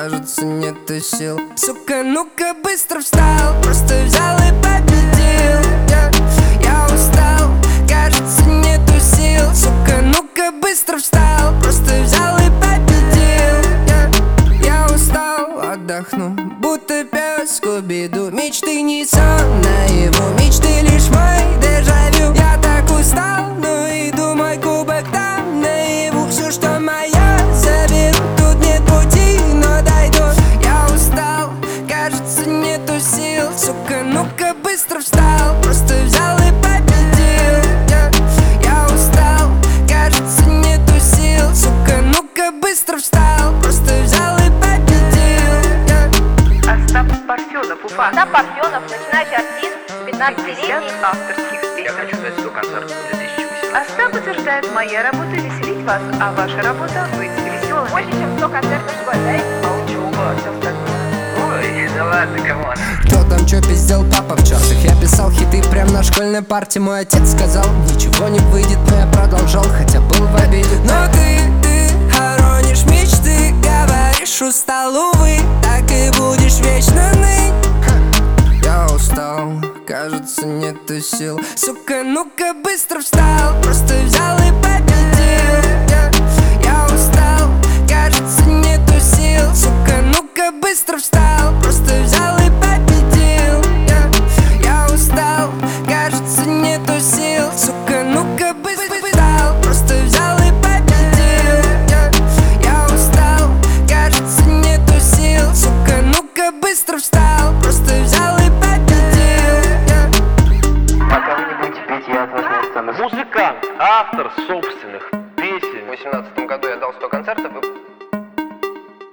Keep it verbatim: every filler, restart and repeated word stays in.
кажется, нету сил. Сука, ну-ка быстро встал, просто взял и победил. Я, я устал, кажется, нету сил. Сука, ну-ка быстро встал, просто взял и победил. Я, я устал, отдохну, будто пес Скуби-Ду. Мечты не сон наяву, мечты лишь мой дежавю. Я так устал, ну иду мой кубок там наяву. Все, что моя, заберу, тут нет пути, но дойду. Я устал, кажется, нету сил. Сука, ну-ка быстро встал, просто взял и победил. Я, я устал, кажется, нету сил. Сука, ну-ка быстро встал, просто взял и победил. Я... Остап Парфенов, Уфа. Остап Парфенов, начинающий артист, пятнадцатилетний. Авторских Я песен. хочу дать сто концертов в две тысячи восемнадцатом. Остап утверждает: моя работа веселить вас, а ваша работа быть веселым. Больше, чем сто концертов в год, да? А учеба, все остальное. Ой, да ладно, камон. Кто там чё пиздел, папа в чартах? Я писал хиты прям на школьной парте. Мой отец сказал, ничего не выйдет, но я продолжал, хотя был в обиде. Но ты, ты хоронишь мечты, говоришь, устал, увы, так и будешь вечно ныть. Я устал, кажется, нету сил. Сука, ну-ка быстро встал, просто взял и победил. Я, я устал, кажется, нету сил. Сука, ну-ка быстро встал, просто взял и победил. Я, я устал, кажется, нету сил. Сука, ну-ка быстро встал, просто взял и победил. Я, я устал, кажется, нету сил. Сука, ну-ка быстро встал, просто взял и победил. Я... Пока вы не будете петь, я от вас не останусь. Музыкант, автор собственных песен. В восемнадцатом году я дал сто концертов и